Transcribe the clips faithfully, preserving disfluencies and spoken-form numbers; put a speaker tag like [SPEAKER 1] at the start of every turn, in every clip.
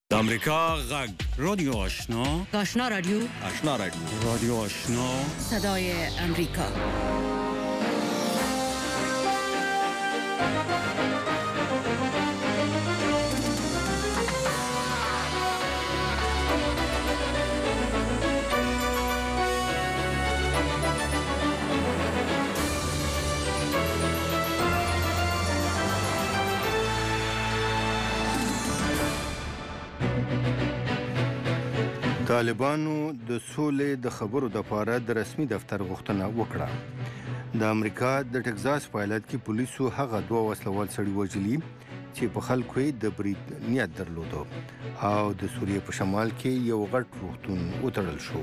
[SPEAKER 1] د امریکا غږ رادیو آشنا
[SPEAKER 2] آشنا رادیو
[SPEAKER 1] آشنا رادیو رادیو آشنا
[SPEAKER 2] صدای امریکا.
[SPEAKER 3] طالبانو د سولې د خبرو لپاره د رسمي دفتر غوښتنه وکړه. د امریکا د ټکزاس په ایالت کې پولیسو هغه دوه وسلوال سړي وژلي چې په خلکو یې د برید نیت درلوده او د سوریې په شمال کې یو غټ روغتون وتړل شو.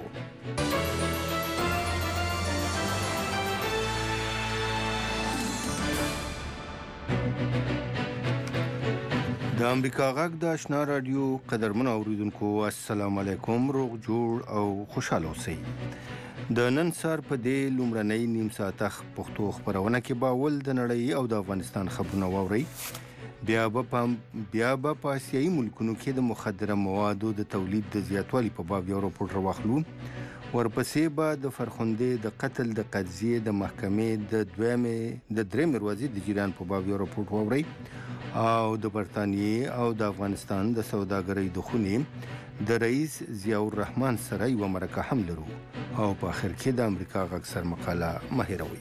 [SPEAKER 3] د امریکا غږ د آشنا رادیو قدرمنو اوریدونکو السلام علیکم، روغ جوړ او خوشاله اوسئ. د نن سهار په دې لومړنۍ نیم ساعته پښتو خپرونه کې به اول د نړۍ او د افغانستان خبرونه واورئ، بیا به په بیا به په اسیایي ملکونو کې د مخدره موادو د تولید د زیاتوالي په باب یو راپور راواخلو، ورپسې به د فرخندې د قتل د قضیې د محکمې د دویمې د درېمې ورځې د جریان په باب یو راپور واورئ او د برطانیې او د افغانستان د سوداګرۍ د خونې د رئیس ضیاء الرحمن سره یوه مرکه هم لرو او په آخر کې د امریکا غږ سر مقاله مه هېروئ.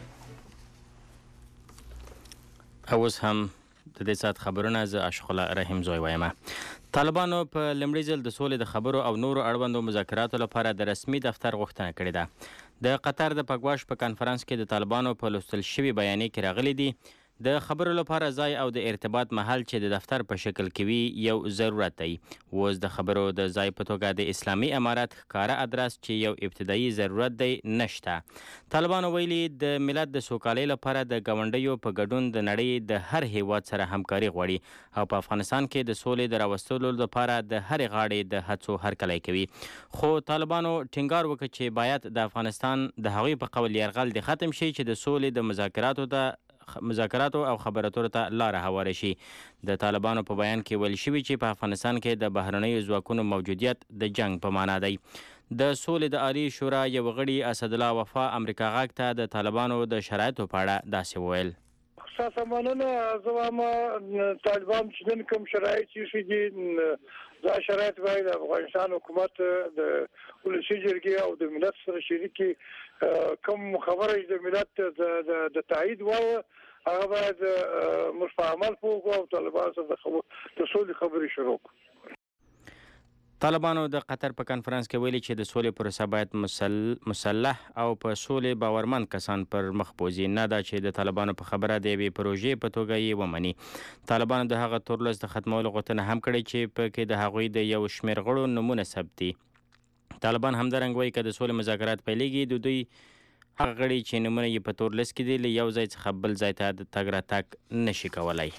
[SPEAKER 4] اوس هم د دې ساعت خبرونه زه عاشق الله رحیم زوی وایم. طالبانو په لومړي ځل د سولې د خبرو او نورو اړوندو مذاکراتو لپاره د رسمي دفتر غوښتنه کړې ده. د قطر د پګواش په کنفرانس کې د طالبانو په لوستل شوي بیانیې کې راغلي دي د خبرو لپاره ځای او د ارتباط محل چې د دفتر په شکل کې وي یو ضرورت دی. اوس د خبرو د ځای په توګه د اسلامي امارت ښکاره ادرس چې یو ابتدایي ضرورت دی نشته. طالبانو ویلي د ملت د سوکالۍ لپاره د ګاونډیو په ګډون د نړۍ د هر هیواد سره همکاري غواړي او په افغانستان کې د سولې د راوستلو لپاره د هرې غاړې د هڅو هرکلی کوي. خو طالبانو ټینګار وکړ چې باید د افغانستان د هغوی په قول یرغل د ختم شي چې د سولې د مذاکراتو ته مذاکراتو او خبرو ته لاره هواره شي. د طالبانو په بیان کې ویل شوي چې په افغانستان کې د بهرنیو ځواکونو موجودیت د جنگ په معنا دی. د سولې د عالی شورا یو غړي اسدالله وفا امریکا غږ ته د طالبانو د شرایطو په اړه داسې وویل.
[SPEAKER 5] اساسا مننه زه وایم طالبان چې نن کوم شرایط چې دي دا شرایط باید د افغانستان حکومت د ولسي جرګې او د ملت سره شریکي کوم خبره د ملت د تایید و هغه باید موږ په عمل وکړو او طالبان سره د سولې خبرې شروع کړو.
[SPEAKER 4] طالبانو د قطر په کنفرانس کې ویلي چې د سولې پروسه باید مسلح او په سولې باورمند کسان پر مخ بوځي، نه دا چې د طالبانو په خبره د یوې پروژې په توګه یې ومني. طالبانو د هغه تورلس د ختمولو غوښتنه هم کړې چې په کې د هغوی د یو شمېر غړو نومونه ثبت دي. طالبان همدارنګ وایي که د سولې مذاکرات پیلېږي د دوی هغه غړي چې نومونه یې په تورلس کې دي له یو ځای څخه بل ځای ته د تګ راتګ نشي کولی.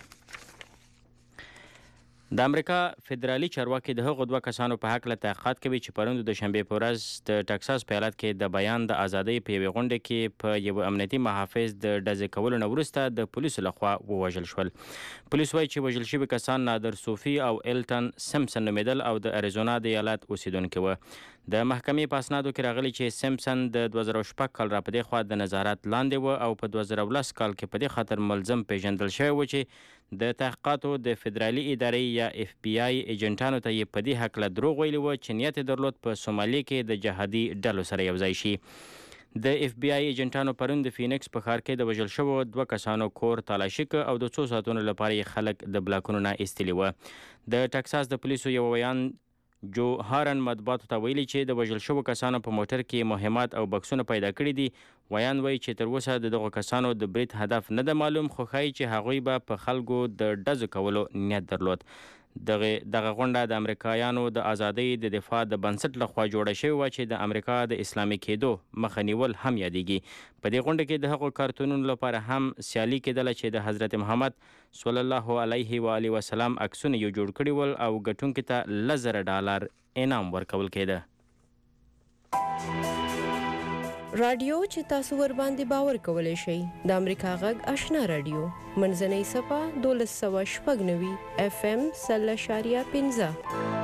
[SPEAKER 4] د امریکا فدرالي چارواکي د هغو دوه کسانو په هکله تحقیقات کوي چې پرون د دوشنبې په ورځ د ټکساس په ایالت کې د بیان د ازادۍ په یوې غونډه کې په یوه امنیتي محافظ د ډزې کولو نه وروسته د پولیسو لخوا ووژل شول. پولیس وایي چې وژل شوي کسان نادر صوفي او ایلټن سمسن نومېدل او د اریزونا د ایالت اوسیدونکي وو. د محکمې په اسنادو کې راغلي چې سمسن د دوه زره شپږ کال را په دې خوا د نظارت لاندې و او په دوه زره ولس کال کې په دې خاطر ملزم پیژندل شوی و چې د تحقیقاتو د فدرالي ادارې یا اف بی آی ایجنټانو ته یې په دې هکله دروغ ویلي و چې نیت یې درلود په سومالي کې د جهادي ډلو سره یوځای شي. د اف بی آی ایجنټانو پرون د فینکس په ښار کې د وژل شوو دوه کسانو کور تالاشي کړ او د څو ساعتونو لپاره یې خلک د بلاکونو نه ایستلي وه. د ټکساس د پولیسو یو ویان جو هارن مطبوعاتو ته ویلي چې د وژل شوو کسانو په موټر کې مهمات او بکسونه پیدا کړي دي. ویان وایي چې تر اوسه د دغو کسانو د برید هدف نه ده معلوم، خو ښایي چې هغوی به په خلکو د ډزو کولو نیت درلود. دغه دغه غونډه د امریکایانو د ازادۍ د دفاع د بنسټ لخوا جوړه شوې وه چې د امریکا د اسلامي کېدو مخه نیول هم یادېږي. په دې غونډه کې د هغو کارتونونو لپاره هم سیالي کېدله چې د حضرت محمد صلی الله علیه و آله وسلم عکسونه یې جوړ کړي ول او ګټونکي ته لس زره ډالر انعام ورکول کېده.
[SPEAKER 6] رادیو چې تاسو ور باندې باور کولی شئ د امریکا غږ آشنا رادیو منځنۍ صفحه دولس سوه شپږ نوي اف ام سل اشاریه پنځه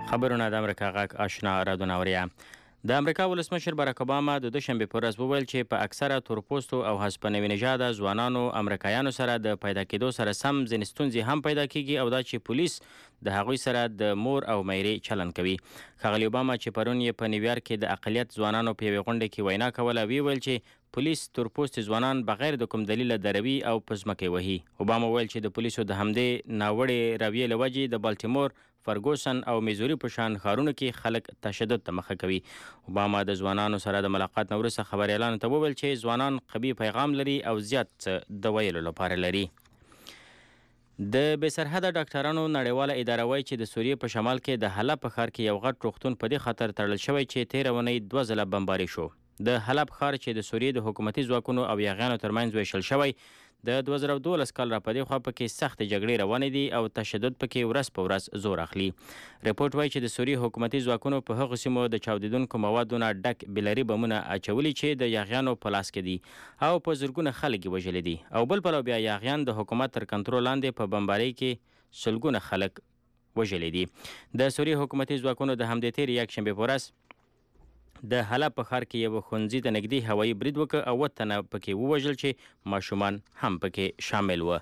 [SPEAKER 4] خبرونه د امریکا غږ آشنا رادیو اوریا. د امریکا ولسمشر باراک اوباما د دوشنبه په ورځ وویل چې په اکثره تورپوستو او هسپانوي نژاده ځوانانو امریکایانو سره د پیدا کېدو سره سم ځینې ستونزې هم پیدا کیږي او دا چې پولیس د هغوی سره د مور او میرې چلن کوي. ښاغلي اوباما چې پرون یې په نیویارک کې د اقلیت ځوانانو په یوې غونډه کې وینا کوله ویل چې پولیس تورپوستي ځوانان بغیر د کوم دلیل دروي او په ځمکه وهي. اوباما ویل چې د پولیسو د همدې ناوړې رویې له وجې د بالټیمور، فرګوسن او میزوري په شان ښارونو کې خلک تشدد ته مخه کوي. اوباما د ځوانانو سره د ملاقات نه وروسته خبریالانو ته وویل چې ځوانان قوي پیغام لري او زیات څه د ویلو لپاره لري. د بې سرحده ډاکټرانو نړیواله اداره وایي چې د سوریې په شمال کې د حلب په ښار کې یو غټ روغتون په دې خطر تړل شوی چې تېره اونۍ دوه ځله بمباري شو. د حلب ښار چې د سوریې د حکومتي ځواکونو او یاغیانو ترمنځ ویشل شوی د دوه زره دولس کال را په دې خوا پکې سختې جګړې روانې دي او تشدد پکې ورځ په ورځ زور اخلي. رپورټ وایي چې د سوریې حکومتي ځواکونو په هغو سیمو د چاودیدونکو موادو نه ډک بیلري بمونه اچولي چې د یاغیانو په لاس کې دي او په زرګونه خلک یې وژلي دي او بل پلو بیا یاغیان د حکومت تر کنټرول لاندې په بمبارۍ کې سلګونه خلک وژلي دي. د سوریې حکومتي ځواکونو د همدې تېرې یکشنبې په ورځ د حلب په ښار کې یو ښوونځي ته نږدې هوایي برید وکړ او اووه تنه پکې ووژل چې ماشومان هم پکې شامل وه.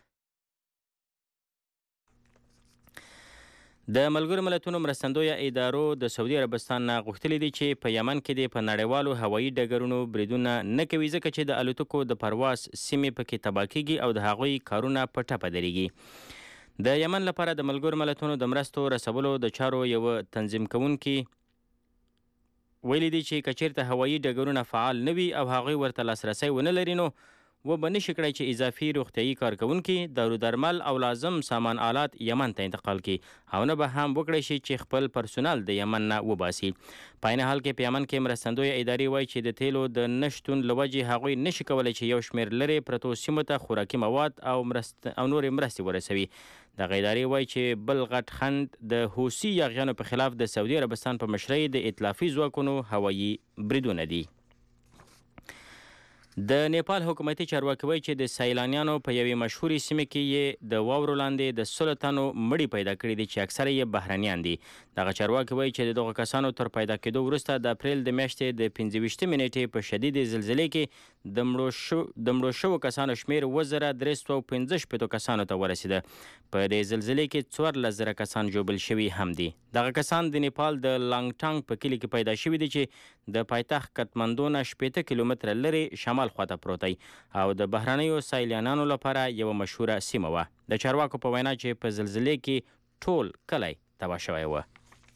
[SPEAKER 4] د ملګرو ملتونو مرستندویه ادارو د سعودي عربستان نه غوښتلي دي چې په یمن کې د په نړیوالو هوایي ډګرونو بریدونه نه کوي ځکه چې د الوتکو د پرواز سیمې پکې تباه کیږي او د هغوی کارونه په ټپه درېږي. د یمن لپاره د ملګرو ملتونو د مرستو رسولو د چارو یو تنظیم کوونکي ویلي دي چې که چیرته هوایي ډګرونه فعال نه وي او هغوی ورته لاسرسی ونه لري نو و به نشي کړی چې اضافي روغتیایي کارکوونکي دارو درمل او لازم سامان آلات یمن ته انتقال کړي او نه به هم وکړی شي چې خپل پرسونل د یمن نه وباسي. په عین حال کې په یمن کې مرستندویه ادارې وایي چې د تیلو د نشتون له وجې هغوی نشي کولی چې یو شمېر لرې پرتو سیمو ته خوراکي مواد او مرست او نورې مرستې ورسوي. دغه ادارې وایي چې بل غټ خنډ د حوثي یاغیانو په خلاف د سعودي عربستان په مشرۍ د ائتلافي ځواکونو هوایي بریدونه دي. د نیپال حکومتي چارواکي وایي چې د سیلانیانو په یوې مشهورې سیمې کې یې د واورو لاندې د سلو تنو مړي پیدا کړي دي چې اکثره یې بهرنیان دي. دغه چارواکي وایي چې د دغو کسانو تر پیدا کېدو وروسته د اپریل د میاشتې د پنځه ویشتمې نیټې په شدیدې زلزلې کې د مړو شو د مړو شوو کسانو شمېر اووه زره درې سوه پنځه شپېتو کسانو ته ورسېده. په دې زلزلې کې څوارلس زره کسان ژوبل شوي هم دي. دغه کسان د نیپال د لانګټانګ په کلي کې پیدا شوي دي چې د پایتخت کټمندو نه شپېته کیلومتره لرې شمال خواته پروت دی او د بهرنیو سیلانیانو لپاره یوه مشهوره سیمه وه. د چارواکو په وینا چې په زلزلې کې ټول کلی تباه شوی وه.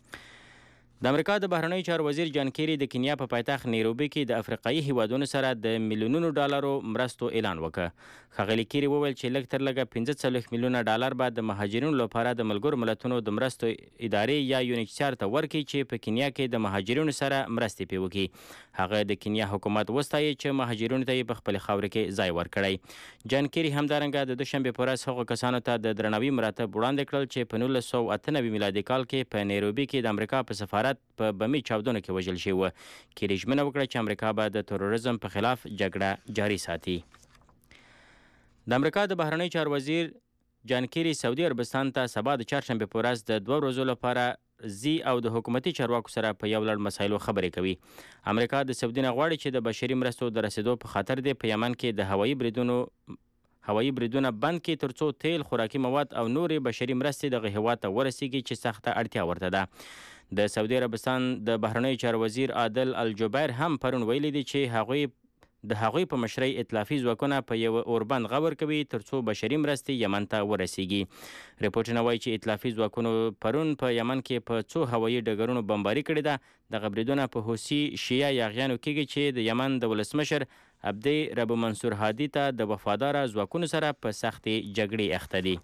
[SPEAKER 4] د امریکا د بهرنیو چارو وزیر جان کیری د کینیا په پایتخت نیروبي کې د افریقایي هیوادونو سره د میلیونونو ډالرو مرستو اعلان وکړ. ښاغلي کیری وویل چې لږ تر لږه پنځه څلوېښت میلیونه ډالر به د مهاجرینو لپاره د ملګرو ملتونو د مرستو ادارې یا یونیچار ته ورکړي چې په کینیا کې د مهاجرینو سره مرستې پرې وکړي. هغه د کینیا حکومت وستایي چې مهاجرینو ته یې په خپلې خاورې کې ځای ورکړی. جان کیری همدارنګه د دوشنبې په ورځ هغو کسانو ته د درناوي مراتب وړاندې کړل چې په نولس سوه اته نوي میلادي کال کې په نیروبي کې د امریکا په سفارت په بمي چاودنو کې وژل شوي وه. کیری ژمنه وکړه چې امریکا به د تروریزم په خلاف جګړه جاري ساتي. د امریکا د بهرنیو چارو وزیر جان کیری سعودي عربستان ته سبا د چهارشنبې په ورځ د دوه ورځو لپاره ځي او د حکومتي چارواکو سره په یو لړ مسایلو خبرې کوي. امریکا د سعودي نه غواړي چې د بشري مرستو د رسیدو په خاطر دی په یمن کې د هوایي بریدونو هوایي بریدونه بند کړي ترڅو تیل، خوراکي مواد او نورې بشري مرستې دغه هیواد ته ورسیږي چې سخته اړتیا ورته ده. د سعودي عربستان د بهرنیو چارو وزیر عادل الجبیر هم پرون ویلي دي چې هغوی د هغوی په مشرۍ ائتلافي ځواکونه په یو اوربند غور کوي ترڅو بشري مرستې یمن ته ورسیږي. رپورټونه وایي چې ائتلافي ځواکونو پرون په یمن کې په څو هوایي ډګرونو بمباري کړې ده. دغه بریدونه په حوثي شیعه یاغیانو کېږي چې د یمن د ولسمشر عبدی رب منصور هادي ته د وفاداره ځواکونو سره په سختې جګړې اخته دي.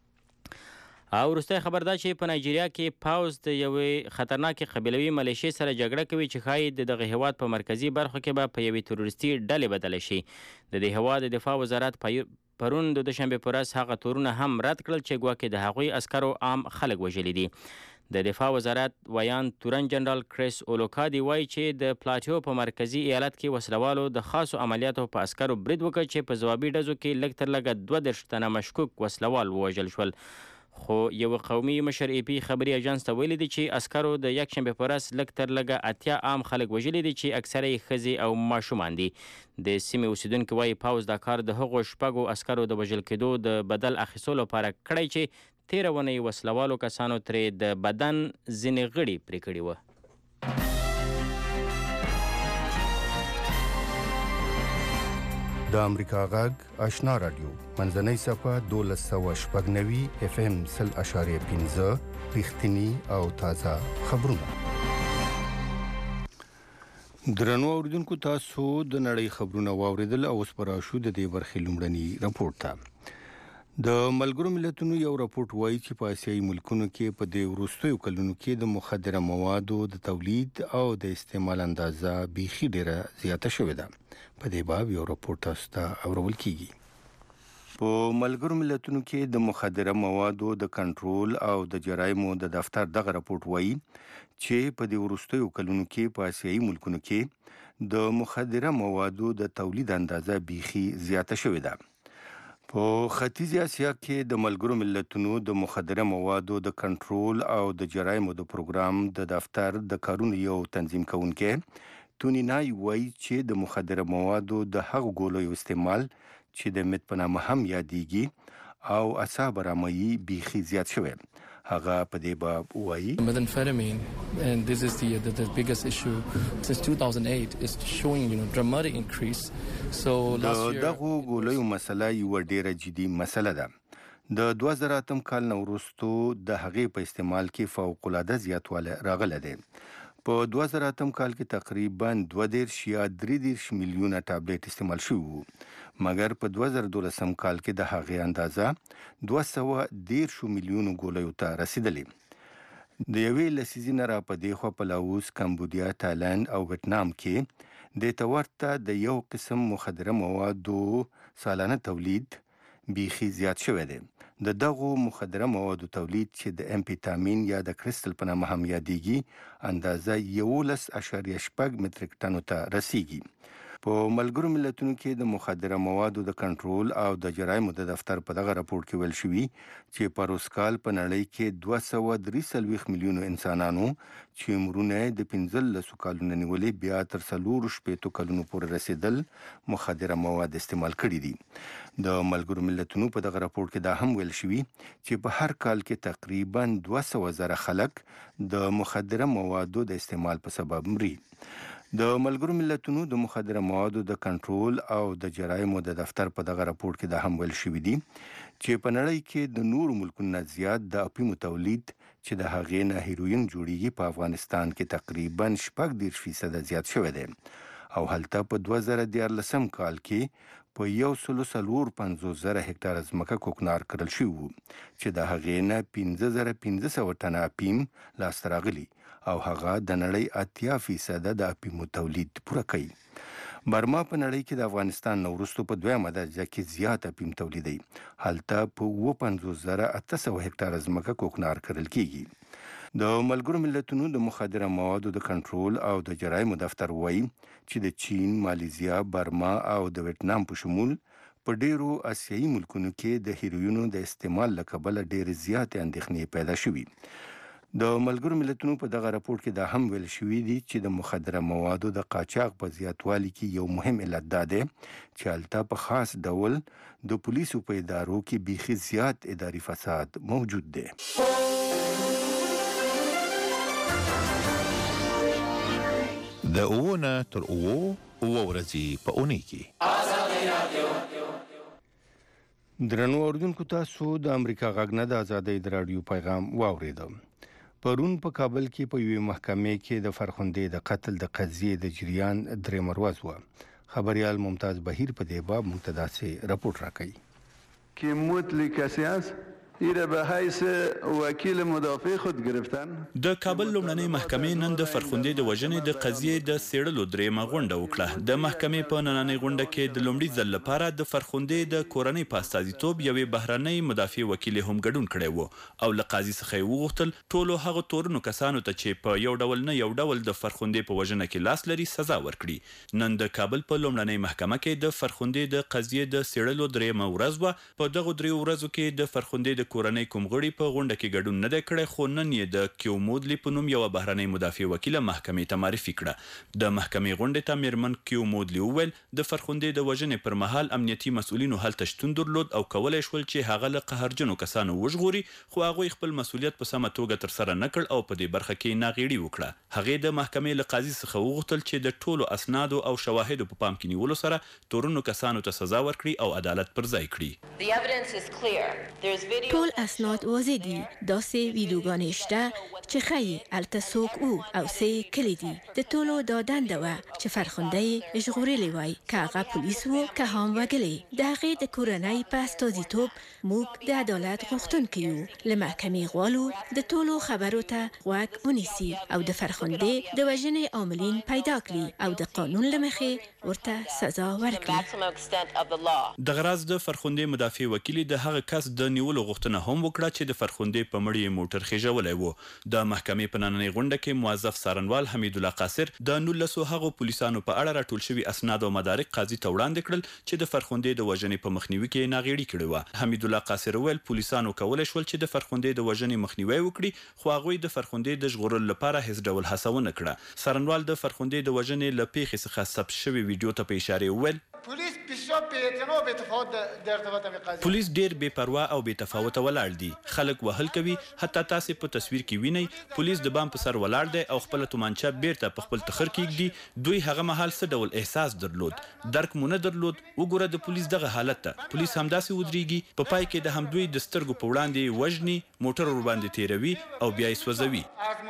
[SPEAKER 4] او وروستی خبر دا چې په نایجیریا کې پاوز د یوې خطرناکې قبیلوي ملیشې سره جګړه کوي چې ښایي د دغه هیواد په مرکزي برخو کې به په یوې تروریستي ډلې بدله شي. د دې هیواد د دفاع وزارت پرون د دوشنبې په ورځ هغه تورونه هم رد کړل چې ګواکې د هغوی عسکرو عام خلک وژلي دي. د دفاع وزارت ویان تورن جنرال کریس اولوکادي وایي چې د پلاټیو په مرکزي ایالت کې وسلوالو د خاصو عملیاتو په عسکرو برید وکړ چې په ځوابي ډزو کې لږ تر لږه دوه دېرش تنه مشکوک وسلوال ووژل شول. خو یو قومي مشر ای پی خبري اژانس ته ویلي دي چې عسکرو د یکشنبې په ورځ لږ تر لږه اتیا عام خلک وژلي دي چې اکثره یې ښځې او ماشومان دي. د سیمې اوسیدونکي وایي پوځ دا کار د هغو شپږو عسکرو د وژل کېدو د بدل اخیستلو لپاره کړی چې تېره اونۍ وسلوالو کسانو ترې د بدن ځینې غړي پرې کړي وه.
[SPEAKER 3] د امریکا غږ آشنا رادیو منځنۍ صفحه دولس سوه شپږ نوي اف ام سل اشاریه پنځه رښتیني او تازه خبرونه. درنو اوریدونکو تاسو د نړۍ خبرونه واوریدل او اوس پر راشو د دې برخې لومړني راپورټ ته. د ملګرو ملتونو یو راپورټ وایي چې په اسیایي ملکونو کې په دې وروستیو کلونو کې د مخدره موادو د تولید او د استعمال اندازه بیخي ډیره زیاته شوې ده. په دې باب یو راپورټ تاسو ته اورول کیږي. په ملګرو ملتونو کې د مخدره موادو د کنټرول او د جرایمو د دفتر دغه راپورټ وایي چې په دې وروستیو کلونو کې په اسیایي ملکونو کې د مخدره موادو د تولید اندازه بیخي زیاته شوې ده. په ختیځ اسیا کې د ملګرو ملتونو د مخدره موادو د کنټرول او د جرایمو د پروګرام د دفتر د کارونو یو تنظیم کوونکی تونی نای وایي چې د مخدره موادو د هغو ګولیو استعمال چې د مت په نامه هم یادېږي او اعصاب آراموي بیخي زیات شوی. هغه په دې باب وایي
[SPEAKER 7] methamphetamine, and this is the, the the biggest issue since two thousand eight, is showing, you know, dramatic increase. So last year
[SPEAKER 3] دغه ګولیو مسله یو ډیره جدي مسله ده. د دوه زره اتم کال نه وروسته د هغې په استعمال کې فوق العاده زیاتوالی راغلی دی. په دوه زره اتم کال کې تقریبا دوه دېرش یا درې دېرش میلیونه ټابلیټ استعمال شوي وو، مګر په دوه زره دولسم کال کې د هغې اندازه دوه سوه دېرشو میلیونو ګولیو ته رسیدلې. د یوې لسیزې نه را په دې خوا په لاوس، کمبودیا، تایلند او ویتنام کې دې ته ورته د یو قسم مخدره موادو سالانه تولید بیخي زیات شوی دی. د دغو مخدره موادو تولید چې د امفیتامین یا د کریسټل په نامه هم یادېږي اندازه یولس اشاریه شپږ متریک ټنو ته رسیږي. په ملګرو ملتونو کې د مخدره موادو د کنټرول او د جرایمو د دفتر په دغه راپورټ کې ویل شوي چې په روز کال په نړۍ کې دوه سوه درې څلوېښت میلیونو انسانانو چې عمرونه د پنځلسو کالونو نیولې بیا تر څلورو شپېتو کلونو پورې رسېدل مخدره مواد استعمال کړي دي. د ملګرو ملتونو په دغه راپورټ کې دا هم ویل شوي چې په هر کال کې تقریبا دوه سوه زره خلک د مخدره موادو د استعمال په سبب مري. د ملګرو ملتونو د مخدره موادو د کنټرول او د جرایمو د دفتر په دغه راپورټ کې دا هم ویل شوي دي چې په نړۍ کې د نورو ملکونو نه زیات د اپیمو تولید چې د هغې نه هیروین جوړیږي په افغانستان کې تقریبا شپږ دېرش فیصده زیات شوی دی او هلته په دوه زره دیارلسم کال کې په یو سلو څلور پنځوس زره هکټاره ځمکه کوکنار کړل شوي وو چې د هغې نه پنځه زره پنځه سوه ټنه اپیم لاسته راغلي او هغه د نړۍ اتیا فیصده د اپیمو تولید پوره کوي. برما په نړۍ کې د افغانستان نه وروسته په دویمه درجه کې زیات اپیم تولیدوي. هلته په اووه پنځوس زره اته سوه هکټاره ځمکه کوکنار کرل کیږي. د ملګرو ملتونو د مخدره موادو د کنټرول او د جرایمو دفتر وایي چې د چین، مالیزیا، برما او د ویتنام په شمول په ډیرو اسیایي ملکونو کې د هیروینو د استعمال له کبله ډېرې زیاتې اندېښنې پیدا شوي. د ملګرو ملتونو په دغه راپورټ کې دا هم ویل شوي دي چې د مخدره موادو د قاچاق په زیاتوالي کې یو مهم علت دا دی چې هلته په خاص ډول د پولیسو په ادارو کې بیخي زیات اداري فساد موجود دی.
[SPEAKER 8] د اووه نه تر اووه اووه ورځې په اونۍ کې
[SPEAKER 3] درنو اوریدونکو تاسو د امریکا غږ نه د ازادۍ د راډیو پیغام واورېده. پرون په کابل کې په یوې محکمې کې د فرخندې د قتل د قضیې د جریان درېیمه ورځ وه. خبریال ممتاز بهیر په دې باب موږ ته داسې راپورټ راکوي
[SPEAKER 9] که موت کسی است ایره به حیث وکیل مدافع خود گرفتن.
[SPEAKER 10] د کابل لومړنۍ محکمې نن د فرخندې د وژنې د قضیې د څېړلو درېیمه غونډه وکړه. د محکمې په نننۍ غونډه کې د لومړي ځل لپاره د فرخندې د کورنۍ په استازیتوب یوې بهرنۍ مدافع وکیل هم ګډون کړی و او له قاضي څخه یې وغوښتل ټولو هغو تورنو کسانو ته چې په یو ډول نه یو ډول د فرخندې په وژنه کې لاس لري سزا ورکړي. نن د کابل په لومړنۍ محکمه کې د فرخندې د قضیې د څېړلو درېیمه ورځ وه. په دغو دریو ورځو کې د فرخندې د کورنۍ کوم غړي په غونډه کې ګډون نه دی کړی، خو نن یې د کیومودلي په نوم یوه بهرنۍ مدافع وکیله محکمې ته معرفي کړه. د محکمې غونډې ته میرمن کیومودلي وویل د فرخندې د وژنې پر مهال امنیتي مسؤلینو هلته شتون درلود او کولی شول چې هغه له قهرجنو کسانو وژغوري، خو هغوی خپل مسؤلیت په سمه توګه ترسره نه کړ او په دې برخه کې ناغېړي وکړه. هغې د محکمې له قاضي څخه وغوښتل چې د ټولو اسنادو او شواهدو په پام کې نیولو سره تورنو کسانو ته سزا ورکړي او عدالت پر ځای کړي.
[SPEAKER 11] ټول اسناد واضح دي. داسې ویډیوګانې شته چې ښایي هلته څوک و او څه یې کړي دي. د ټولو دا دنده وه چې فرخنده یې ژغورلی وای، که هغه پولیس و که هم وګړي. د هغې د کورنۍ په استازیتوب موږ د عدالت غوښتونکي یو. له محکمې غواړو د ټولو خبرو ته غوږ ونیسي او د فرخندې د وژنې عاملین پیدا کړي او د قانون له مخې ورته سزا ورکړي.
[SPEAKER 10] دغه راز د فرخندې مدافع وکیلې د هغه کس د نیولو غوښتنه هم وکړه چې د فرخندې په مړي موټر خېژولی و. د محکمې په نننۍ غونډه کې موظف څارنوال حمید الله قاصر د نولسو هغو پولیسانو په اړه راټول شوي اسناد او مدارک قاضي ته وړاندې کړل چې د فرخندې د وژنې په مخنیوي کې ناغېړي کړې وه. حمید الله قاصر وویل پولیسانو کولی شول چې د فرخندې د وژنې مخنیوی وکړي، خو هغوی د فرخندې د ژغورلو لپاره هیڅ ډول هڅه ونه کړه. څارنوال د فرخندې د وژنې له پیښې څخه ثبت شوې ویډیو ته په اشارې وویل پولیس ډیر بې پروا او بې تفاوته ولاړ دي. خلک وهل کوي، حتی تاسې په تصویر کې وینئ پولیس د بام په سر ولاړ دی او خپله تومانچه بیرته په خپل تخر کېږدي. دوی هغه مهال څه ډول احساس درلود؟ درک مو نه درلود؟ وګوره د پولیس دغه حالت ته. پولیس همداسې ودرېږي، په پای کې د همدوی د سترګو په وړاندې وژني، موټر ورباندې تیروي او بیا یې سوځوي.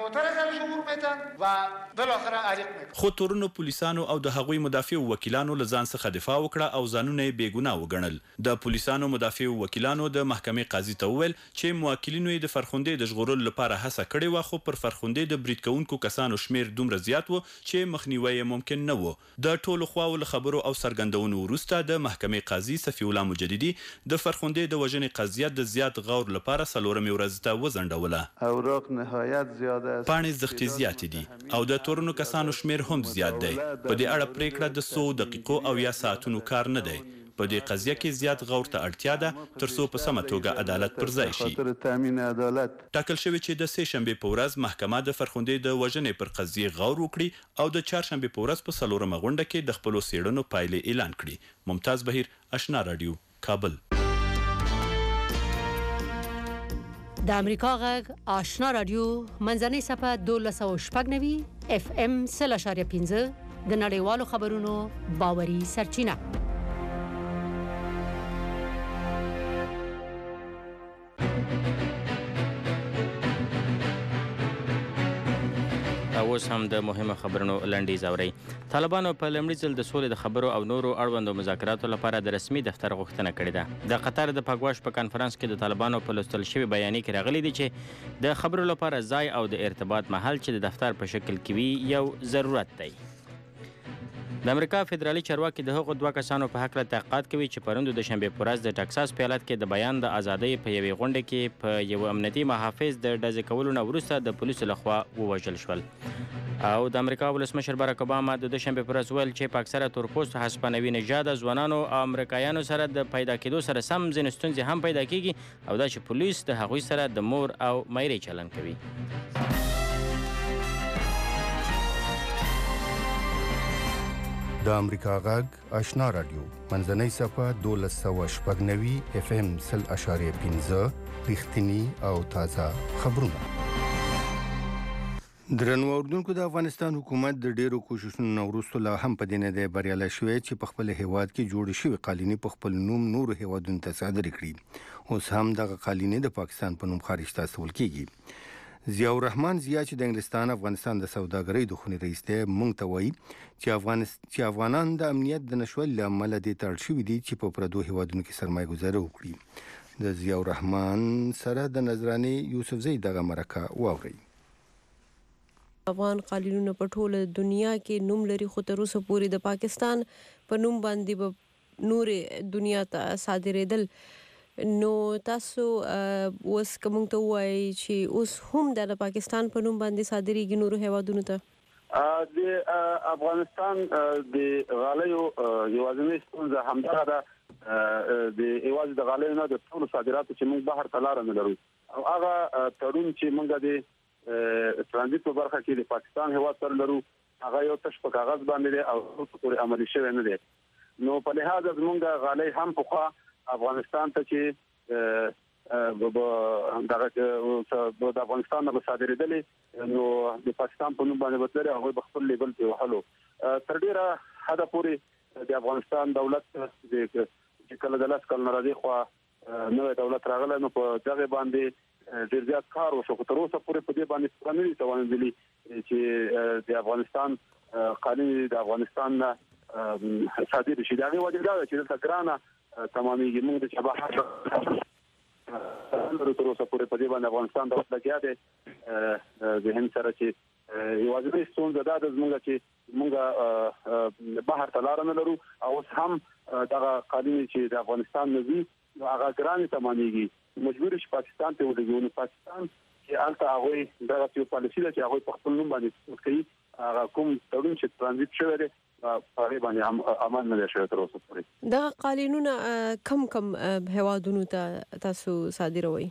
[SPEAKER 10] خو تورنو پولیسانو او د هغوی مدافع وکیلانو له ځان څخه دفاع وکړه او ځانونه یې بې ګناه وګڼل. د پولیسانو مدافع وکیلانو د محکمې قاضي ته وویل چې موکلینو یې د فرخندې د ژغورلو لپاره هڅه کړې وه، خو پر فرخندې د برید کوونکو کسانو شمیر دومره زیات و چې مخنیوی یې ممکن نه و. د ټولو خواو له خبرو او څرګندونو وروسته د محکمې قاضي صفي الله مجددي د فرخندې د وژنې قضیه د زیات غور لپاره څلورمې ورځ ته وځنډوله.
[SPEAKER 9] اوراق نهایت زیاده است.
[SPEAKER 10] پاڼې زښتې زیاتې دي او د تورنو کسانو شمیر هم زیات دی. په دې اړه پریکړه د څو دقیقو او یا ساعتونو کار نه دی. په دې قضیه کې زیات غور ته اړتیا ده ترڅو په سمه توګه عدالت پر ځای شي. ټاکل شوی چې د سې شنبې په ورځ محکمه د فرخندې د وژنې پر قضیې غور وکړي او د چهارشنبې په ورځ په څلورمه غونډه کې د خپلو څېړنو پایلې اعلان کړي. ممتاز بهیر، آشنا راډیو، کابل.
[SPEAKER 2] د امریکا غږ آشنا راډیو منځنۍ صفحه دولس سوه شپږ نوي اف ام سل اشاریه پنځه د نړیوالو خبرونو باوري سرچینه.
[SPEAKER 4] اوس هم د مهمه خبرونو لنډیز اورئ. طالبانو په لومړي ځل د سولې د خبرو او نورو اړوندو مذاکراتو لپاره د رسمي دفتر غوښتنه کړې ده. د قطر د پاګواش په کانفرنس کې د طالبانو په لوستل شوي بیانیه کې راغلي دي چې د خبرو لپاره ځای او د ارتباط محل چې د دفتر په شکل کې وي یو ضرورت دی. د امریکا فدرالي چارواکي د هغو دوه کسانو په هکله تحقیقات کوي چې پرون د شنبې په ورځ د ټکساس په ایالت کې د بیان د ازادۍ په یوې غونډه کې په یو امنیتي محافظ د ډزې کولو نه وروسته د پولیسو لخوا ووژل شول. او د امریکا ولسمشر باراک اوباما د دوشنبې په ورځ ویل چې په اکثره تورپوستو هسپانوي نژاده ځوانانو او امریکایانو سره د پیدا کېدو سره سم ځینې ستونزې هم پیدا کېږي او دا چې پولیس د هغوی سره د مور او میرې چلند کوي.
[SPEAKER 3] د امریکا غږ آشنا راډیو منځنۍ صفحه دولس سوه شپږ نوي اف ام سل اشاریه پنځه رښتیني او تازه خبرونه. درنو اوریدونکو، د افغانستان حکومت د ډیرو کوششونو نه وروسته لا هم په دې نه دی بریالی شوی چې په خپل هیواد کې جوړې شوې قالینې په خپل نوم نورو هیوادونو ته صادرې کړي. اوس هم دغه قالینې د پاکستان په نوم خارج ته استول کیږي. ضیاء الرحمن ضیاء چې د انګلستان افغانستان د سوداګرۍ د خونې رئیس دی موږ ته وایي چې افغانستان چې افغانان د امنیت د نشوالي له امله دې ته اړ شوي دي چې په پردو هیوادونو کې سرمایه ګذاري وکړي. د ضیاء الرحمن سره د نظرانې یوسفزۍ دغه مرکه واورئ.
[SPEAKER 6] افغان قالینونه په ټوله دنیا کې نوم لري، خو تر اوسه پورې د پاکستان په نوم باندې به نورې دنیا ته صادرېدل. نو تاسو اوس که موږ ته ووایئ چې اوس هم د پاکستان په نوم باندې صادرېږي نورو هیوادونو ته؟
[SPEAKER 12] د افغانستان د غالیو یوازینۍ ستونزه همدغه ده د ایواز د غالۍ نه د ټول صادراتو چې موږ بهر ته لار نه لرو او هغه تړون چې موږ د ترانزیت په برخه کې د پاکستان هیواد سره لرو هغه یو تش په کاغذ باندې او پورې عملي شوی نه دی نو په لحاظ زمونږ غالۍ هم په افغانستان ته چې د افغانستان نه صادرېدلې نو د پاکستان په نوم باندې وتلې هغه به خپل لیبل په وحلو تر ډیره حد پورې د افغانستان دولت د کله د لاس کله راځي خو نو دولت راغله نو په دغه باندې ډیر زیات کار وشو تر اوسه پورې په دې باندې پرمنې توانېدلې چې د افغانستان قانون د افغانستان صادر شي دا وجه دا چې د ګرانه تمامي موږ د شباحت نو تر اوسه پورې په دې باندې افغانستان د وخت لګیا دی د هند سره چې یوازې ستونزه ده د زموږ چې موږ بهر ته لار نه لرو او هم دغه قانون چې د افغانستان نوي هغه ګران تمامېږي مجبور شي پاکستان ته ولګي نو پاکستان چې الته هغه دغه یو پالیسي ده چې هغه په خپل نوم باندې کوي هغه کوم تړون چې ترانزیت شوی دی هغه باندې هم امان نه شوی تر اوسه پورې
[SPEAKER 6] دا قانونونه کم کم هوادونو ته تاسو صادروي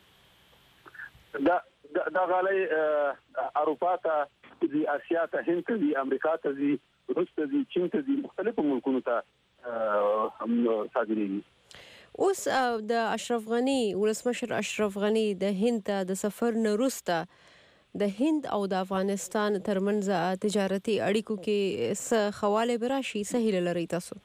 [SPEAKER 12] دا دا غالي اروپا ته دي اسیا ته هند ته دي امریکا ته دي روس ته دي چین ته دي مختلفو ملکونو ته صادريږي
[SPEAKER 6] اوس د اشرف غنی ولسمشر اشرف غنی د هند ته د سفر نه وروسته د هند او د افغانستان ترمنځ تجارتي اړیکو کې څه خواله براشي سهیل لري تاسو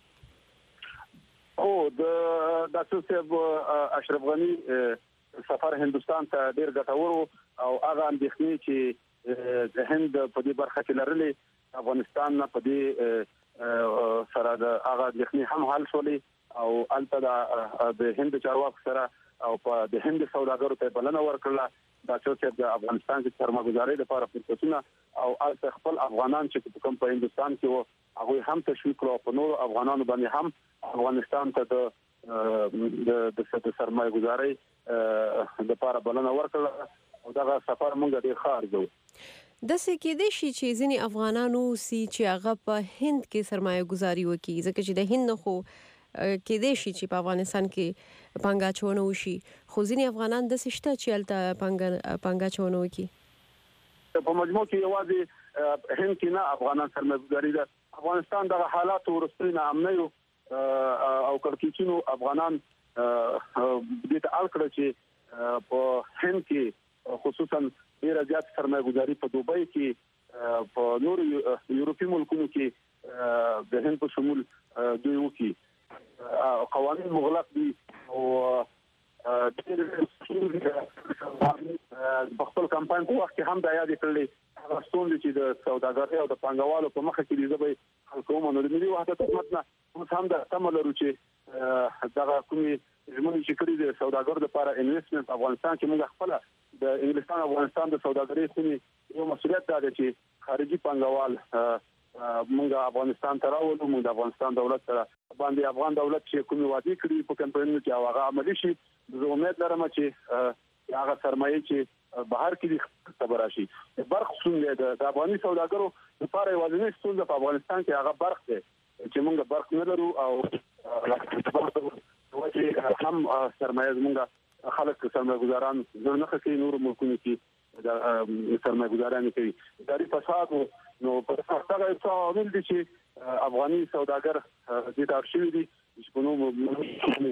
[SPEAKER 12] او د داسې اشرف غنی سفر هندستان ته ډیر ګټور او هغه اندېښنې چې د هند په دې برخه کې لرلې افغانستان نه په دې سره د هغه اندېښنې هم حل شولې او البته د هند چارواکو سره او په د هند سوداګرو ته بلنه ورکړه دا چې د افغانستان کې سرمایه‌ګذاري لپاره فرصتونه او البته خپل افغانان چې کوم په هندستان کې وو هغه هم تشویق کړو په نور افغانانو باندې هم افغانستان ته د د سرمایه‌ګذاري لپاره بلنه ورکړه او دا سفر موږ ډیر ښه ارزو
[SPEAKER 6] د سکیدې شي چې ځینې افغانانو سي چې هغه په هند کې سرمایه‌ګذاري وکړي ځکه چې د هند خو کې دې شي چې په افغانستان کې پنګا چونه وشي خو ځینې افغانان د سشته چې الته پنګا پنګا چونه وکړي
[SPEAKER 12] په مجموع کې یوازې هند کې نه افغانان سرمایه‌ګذاري ده افغانستان د حالات ورستۍ نه امنیو او کړکېچونو افغانان دې ته الکړه چې په هند کې خصوصا ډیر زیات سرمایه‌ګذاري په دوبۍ کې په نور یورپی ملکونو کې د هند په شمول دوی وکړي قوانين مغلق دي او د خپل کمپاین په وخت کې هم دا یاد کړل هغه ستونزې چې د سوداګرۍ او د پانګوالو په مخ کې دي زبې خلکو مونږ د ملي وحدت حکومت نه هم دا تملرو چې دا کومي زموږ چې کړی د سوداګرو لپاره انویسټمنت افغانستان کې موږ خپل د انګلستان افغانستان د سوداګرۍ خوني یو مسولیت دی چې خارجي پانګوال موږ افغانستان ته راوړو موږ د افغانستان دولت سره باندې افغان دولت چې کومي وعده کړی په کمپاینونو کې هغه عملي شي زه امید لرم چې هغه سرمایه چې بهر کې خبر راشي برخ څنګه د افغاني سوداګرو لپاره یوازینی ستونزه په افغانستان کې هغه برخ دی چې موږ برخ نه لرو او چې هم سرمایه موږ خلک سرمایه‌ګذاران نه کوي نور ملکونو کې د سرمایه‌ګذاران کوي داري فساد نو په څه څه عامل دي چې افغاني سوداګر دې تار شوی دي چې په نوم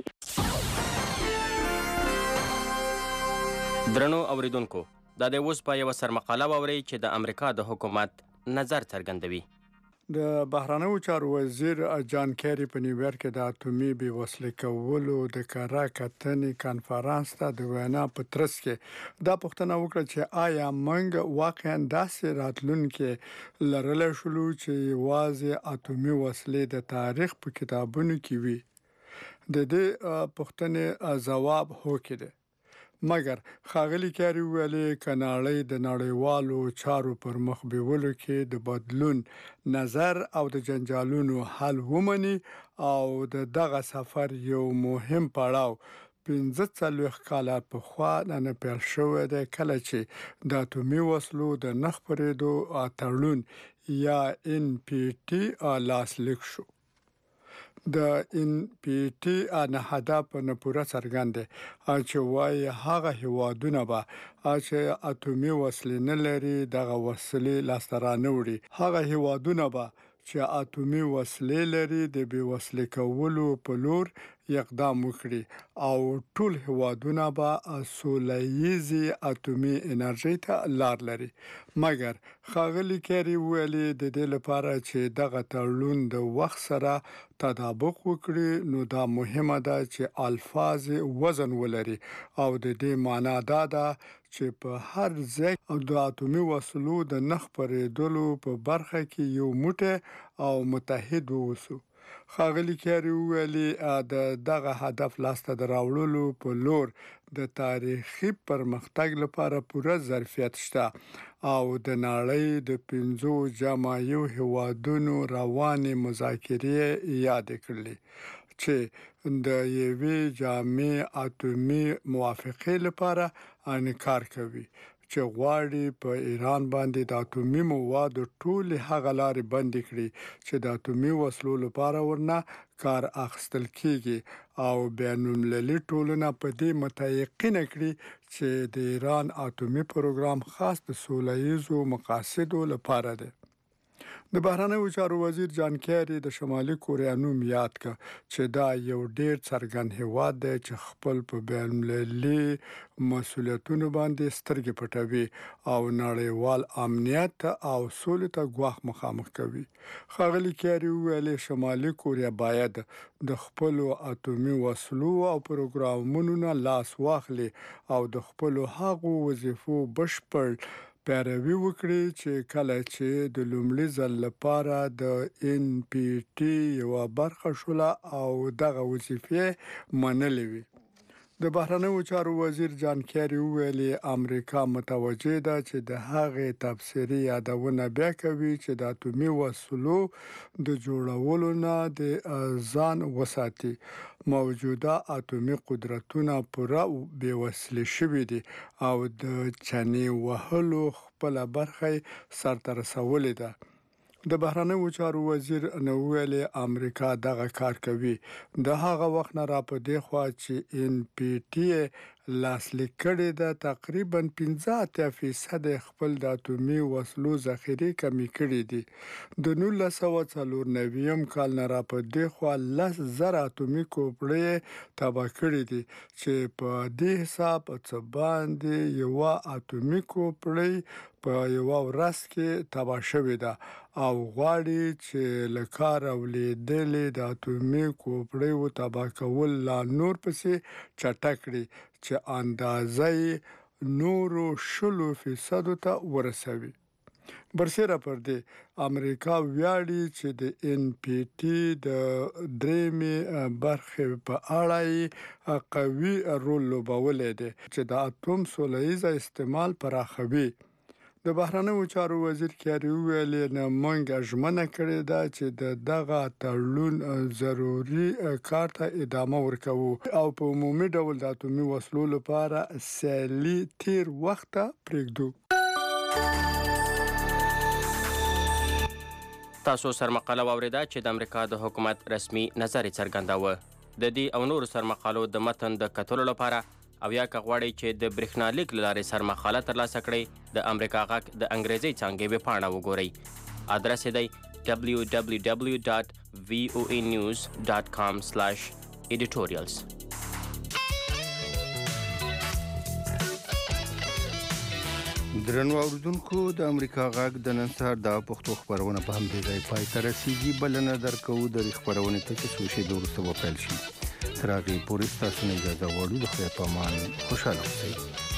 [SPEAKER 4] درنو اوریدونکو دا د اوس په یو سرمقاله ووري چې د امریکا د حکومت نظر څرګندوي
[SPEAKER 13] د بهرانیو چارو وزیر جان کیری په نیویارک کې د اټومي بې وسلې کولو د کارا کتنې کانفرنس ته د وینا په ترڅ کې دا پوښتنه وکړه چې آیا موږ واقعا داسې راتلونکي لرل شلو چې واځي اټومي وسلې د تاریخ په کتابونو کې وي د دې پوښتنې ځواب هو کړي مګر خاغلی کاری ویلې کناړې د نړیوالو چارو پر مخ بیولو کې د بدلون نظر او د جنجالونو حل ومني او د دغه سفر یو مهم پړاو پنځه څلوېښت کاله پخوا نه پیل شوی دی کله چې د اټومي وسلو د نه خپرېدو تړون یا ان پی ټي لاسلیک شو د ان پی ټي ان هدف نه پوره څرګند دي چې وايي هغه هیوادونه به چې اټومي وسلې نه لري دغه وسلې لاسترانه وړي هغه هیوادونه به چې اټومي وسلې لري د بي وسلې کولو په لور اقدام وکړي او ټول هیوادونه به سوله‌ییزې اټومي انرژي ته لار لري مګر ښاغلي کیری ویلي د دې لپاره چې دغه تړون د وخت سره تطابق وکړي نو دا مهمه ده چې الفاظ وزن ولري او د دې معنی دا ده چې په هر ځای او د اټومي وسلو د نخ پرېدلو په برخه کې یو موټی او متحد ووسو ښاغلي کیری ویلي د دغه هدف لاسته راوړلو په لور د تاریخي پرمختګ لپاره پوره ظرفیت شته او د نړۍ د پنځو جماعیو هیوادونو رواني مذاکرې یاد کړلې چې د یوې جامع اټومي موافقې لپاره انکار کوي چې غواړي په ایران باندې د اټومي موادو ټول هغه لارې بند کړي چې د اټومي وسلو لپاره ورنه کار اخیستل کیږي او بین المللي ټولنه په دې متيقن کړي چې د ایران اټومي پروګرام خاص د سوله‌ییزو مقاصدو لپاره دی د بهرنیو چارو وزیر جان کیری د شمالي کوریا نوم یاد کړ چې دا یو ډیر څرګند هیواد دی چې خپل په بین المللي مسولیتونو باندې سترګې پټوي او نړیوال امنیت او سولې ته ګواښ مخامخ کوي ښاغلي کیری ویلي شمالي کوریا باید د خپل اټومي وسلو او پروګرامونو نه لاس واخلي او د خپل هغو وظیفو بشپړ پیروي وکړي چې کله چې د لومړي ځل لپاره د ان پی ټي یو برخه شوله او دغه وظیفې منلې وي د بهرنیو چارو وزیر جان کیری ویلي امریکا متوجه ده چې د هغې تفسیري یادونه بیا کوي چې د اټومي وسلو د جوړولو نه د ځان وساتي موجوده اټومي قدرتونه پوره بې وسلې شوي دي او د چنې وهلو خپله برخه سرته رسولې ده د بهرنیو چارو وزیر نو ویلي امریکا دغه کار کوي د هغه وخت نه را په دې خوا چې ان پی ټي لاسلیک کړي د تقریبا پنځه فیصد خپل د اټومي وسلو ذخیره کمی کړي دي د نولس سوه څلور نوي کال نه را په دې خوا لس زره اټومي کوپړې تباه کړي دي چې په دې حساب څه باندې یو اټومي کوپړې په یو ورځ کې تباه شوې ده او غواړي چې لکار اولیدلې د اټومي کوپړې تباه کول لا نور پسې چټک کړي چې اندازې نورو شلو فیصدو ته ورسوي برسره پر دې امریکا ویاړي چې د ان پی ټي د درېمې برخې په اړه قوي رول لوبولی دی چې د اټوم سوله‌ییز استعمال پراخوي د بهرنیو چارو وزیر کیری ویلي نه مونږ ژمنه کړې ده چې د دغه تړون ضروري کار ته ادامه ورکوو او په عمومي ډول د اټومي وسلو لپاره سیالي تیر وخت پرېږدو
[SPEAKER 4] تاسو سرمقاله واوریده چې د امریکا د حکومت رسمي نظر څرګنداوه د دې او نور سرمقالو د متن د کتلو لپاره او یا که غواړئ چې د برېښنالیک له لارې سرمقاله ترلاسه کړئ د امریکا غږ د انګریزي څانګې ویبپاڼه وګورئ ادرس یې دی دبلیو دبلیو دبلیو ډاټ وی او ای نیوز ډاټ کام سلاش ایډیټوریلز
[SPEAKER 3] درنو اوریدونکو د امریکا غږ د نن سهار د پښتو خبرونه په همدې ځای پای ته رسیږي بلنه درکوو د خبرونې ته چې څو شېبې وروسته به پیل شي تر هغې پورې ستاسو نه اجازه غواړو د خدای په امان خوشحاله اوسئ